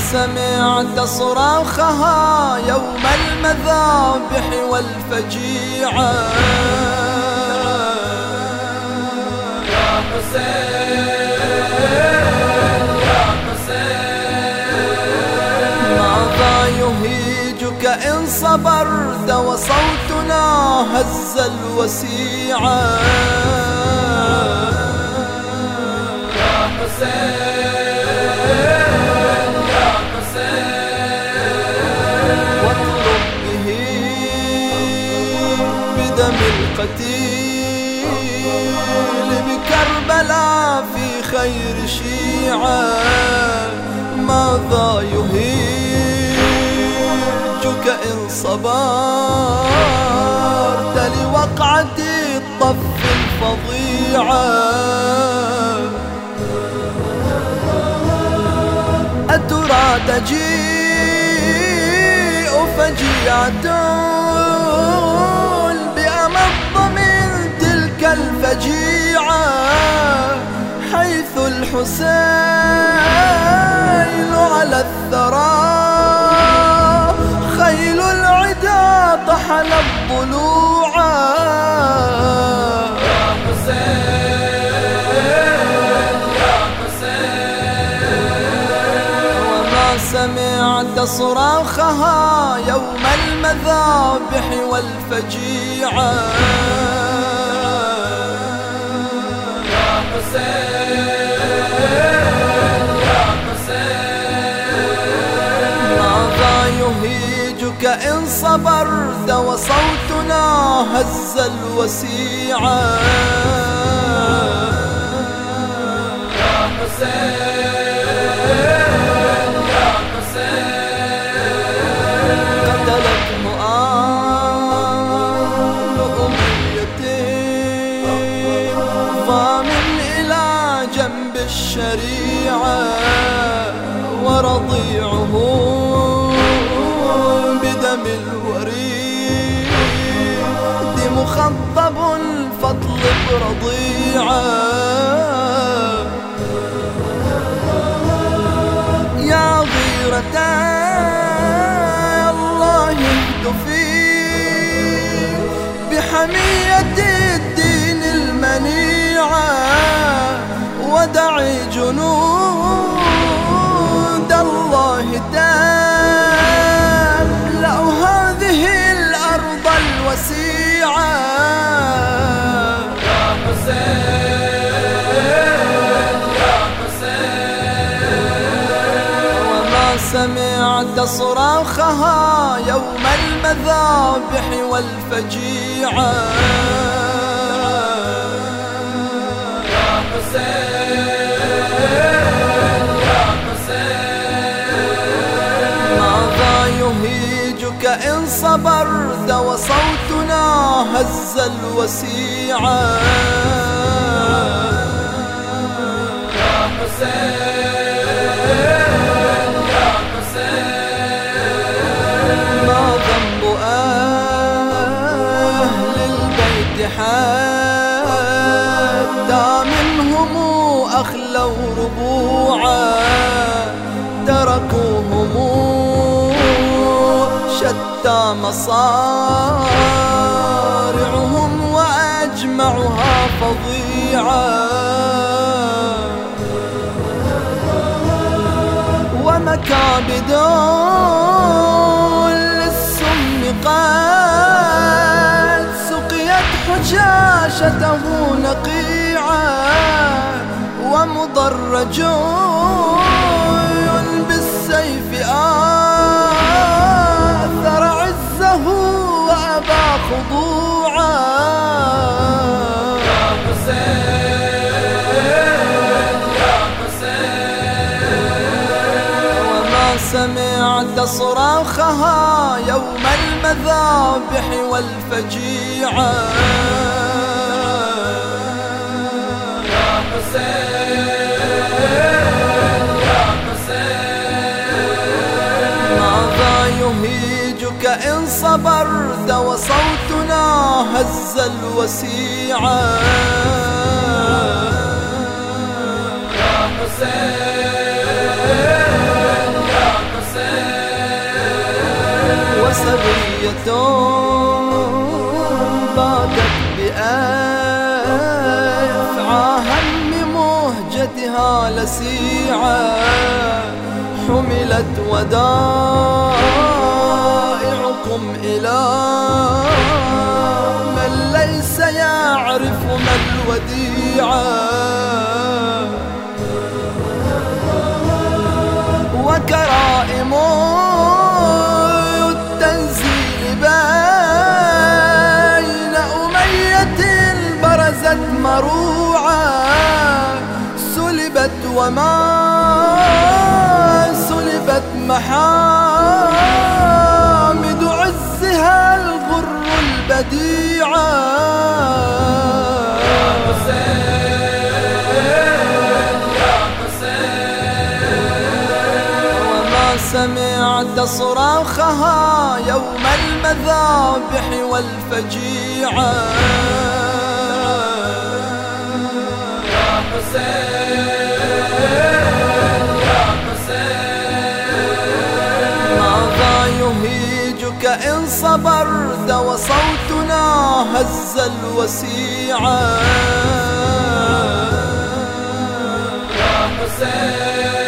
سمعت صراخها يوم المذابح والفجيعة. يا حسين يا حسين، ماذا يهيجك إن صبرت وصوتنا هز الوسيعة. يا حسين يا حسين، واطلب به بدم القتيل بكربلاء في خير شيعة. ماذا يهيجك إن صبرت لوقعة الطف الفظيعة. أترى تجيء فجيعة بأمض من تلك الفجيعة، حيث الحسين على الثرى خيل العدا طحن الضلوع. يا حسين يا حسين، وما سمعت صراخها يوم المذابح والفجيعة. يا حسين يا حسين، ماذا يهيجك إن صبرت وصوتنا هز الوسيعة. يا حسين يا حسين، قتلته آل أمية ضامن إلى جنب الشريعة، ورضيعه بدم الوريد مخضب فاطلب رضيعة. يا غيرة الله اهدفي بحمية الدين المنيعة، ودعي جنود الله تملأ هذه الأرض الوسيعة. يا حسين يا حسين، وما سمعت صراخها يوم المذابح والفجيعة. يا حسين يا حسين، ماذا يهيجك إن صبرت وصوتنا هز الوسيعة. يا حسين يا حسين، ما ذنب أهل البيت حتى منهم أخلوا ربوعا، تركوهم شتى مصارعهم وأجمعها فظيعة. ومكابد للسم قد سقيت حشاشته نقيعا، ومضرج بالسيف آثر عزه وأبى خضوعا. يا حسين يا حسين، وما سمعت صراخها يوم المذابح والفجيعة. يا حسين يا حسين، ماذا يهيجك إن صبرت وصوتنا هز الوسيعة. يا حسين يا صبية باتت بأفعى هم مهجتها لسيعة، حملت ودائعكم إلى من ليس يعرف ما الوديعة، وكرائم التنزيل بين أمية برزت مروعة، سلبت وما سلبت محامد عزها الغر البديعة. يا حسين يا حسين، وما سمعت صراخها يوم المذابح والفجيعة. يا حسين يا حسين، ماذا يهيجك إن صبرت وصوتنا هز الوسيعة. يا حسين